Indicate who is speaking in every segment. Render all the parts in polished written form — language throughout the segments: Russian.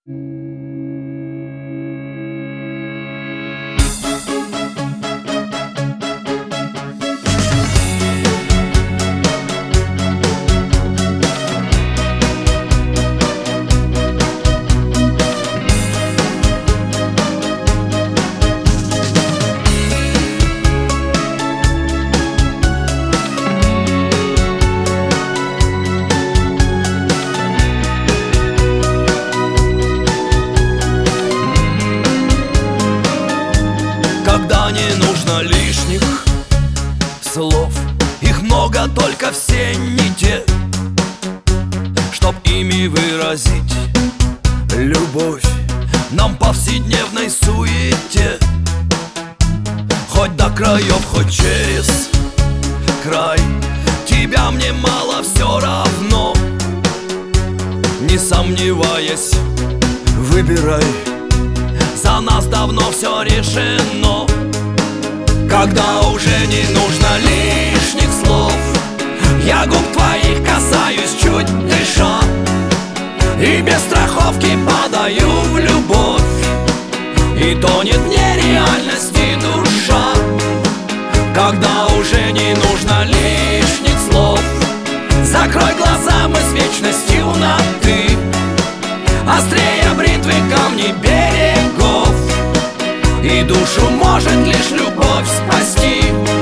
Speaker 1: Когда не нужно лишних слов, их много, только все не те, чтоб ими выразить любовь нам повседневной суете. Хоть до краев, хоть через край, тебя мне мало, все равно. Не сомневаясь, выбирай, за нас давно все решено. Когда уже не нужно лишних слов, я губ твоих касаюсь, чуть дыша, и без страховки падаю в любовь, и тонет в нереальности душа. Когда уже не нужно лишних слов, закрой глаза, мы с вечностью на «ты». Острее бритвы камни берегов, и душу может лишь любовь спасти.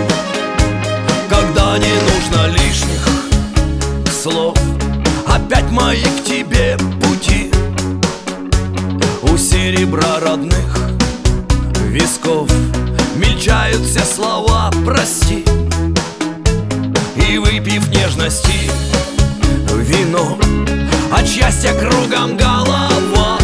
Speaker 1: Когда не нужно лишних слов, опять мои к тебе пути. У серебра родных висков мельчают все слова «прости». И выпив нежности вино, от счастья кругом голова,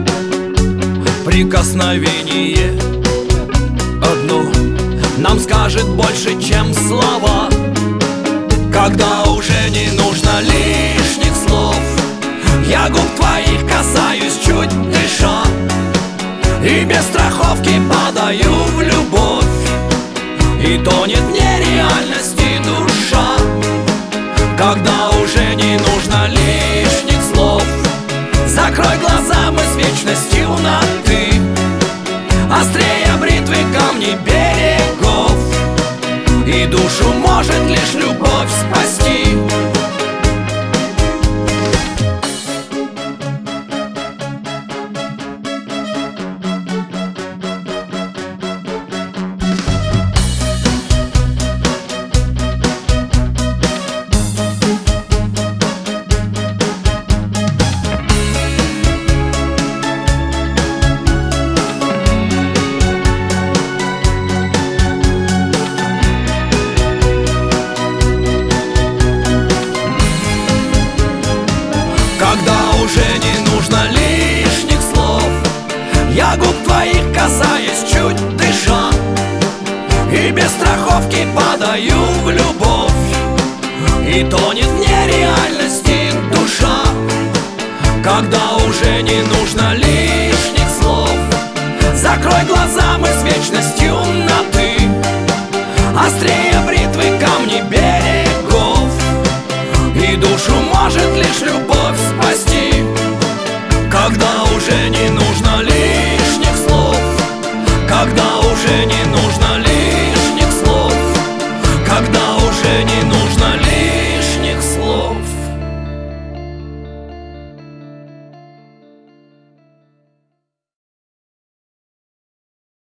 Speaker 1: прикосновение одно нам скажет больше, чем слова. Когда уже не нужно лишних слов, я губ твоих касаюсь, чуть дыша, и без страховки падаю в любовь, и тонет в нереальности душа. Когда уже не нужно лишних слов, закрой глаза, мы с вечностью на «ты». Острее бритвы камни берегов, и душу может лишь любовь спасти. Когда уже не нужно лишних слов, я губ твоих касаюсь, чуть дыша, и без страховки падаю в любовь, и тонет в нереальности душа. Когда уже не нужно лишних слов, закрой глаза, мы с вечностью на «ты». Острее бритвы камни берегов, и душу может лишь любовь спасти. Когда уже не нужно